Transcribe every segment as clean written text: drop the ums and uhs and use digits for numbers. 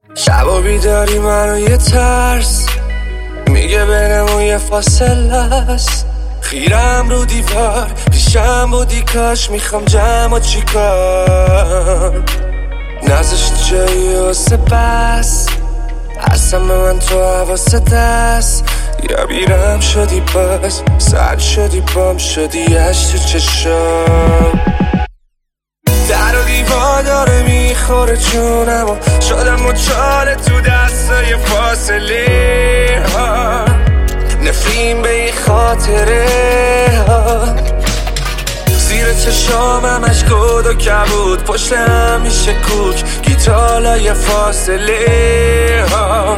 شبا بیداری منو یه ترس میگه بینمون یه فاصله است. خیرم رو دیوار پیشم بودی کاش میخوام جمع چیکار نذاشت جایی واسه بس هستم به من تو حواست دست یا بیرم شدی باز سر شدی بام شدی اش تو چشم در و دیوار داره میخوره جونم و شدم مچاله تو دستای فاصله ها نفرین به این خاطره ها زیر چشام همش گود و کبود پشت هم میشه کوک گیتالای فاصله ها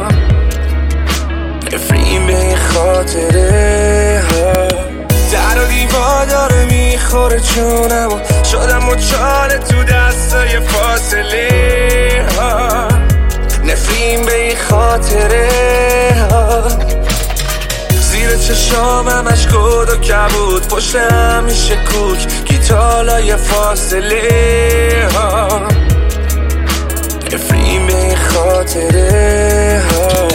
نفرین به این خاطره ها در و دیوار داره میخوره جونم و شدم مچاله تو دستای فاصله ها نفرین به این خاطره ها زیر چشام همش گود و کبود پشت هم میشه کوک گیتالای فاصله ها نفرین به این خاطره ها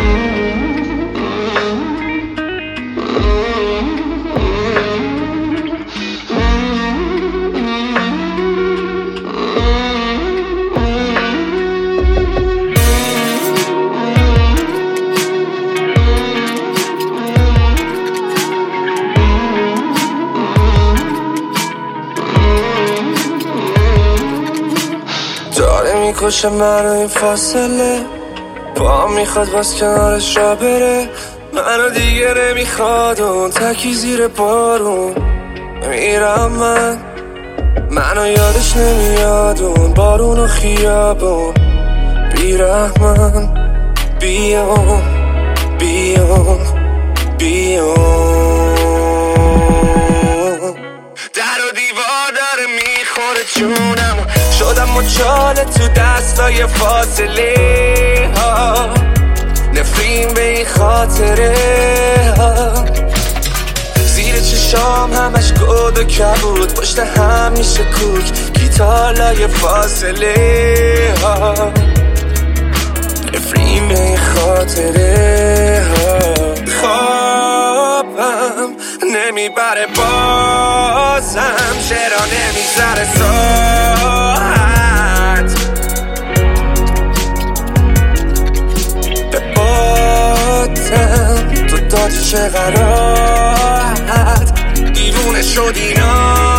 داره میکشه منو این فاصله پا میخواد باز کنارش را بره منو دیگه نمیخواد اون تکی زیر بارون میرم منو یادش نمیاد اون بارون و خیابون بیرحمن بیام در و دیوار داره میخوره جونم شدم مچاله تو دستای فاصله ها نفرین به این خاطره ها زیر چشام همش گود و کبود پشت هم میشه کوک گیتالای فاصله ها نفرین به این خاطره ها خوابم نمیبره بازم چرا نمیذاره ساعت به باتم تو دادی چه غراحت دیوونه شدی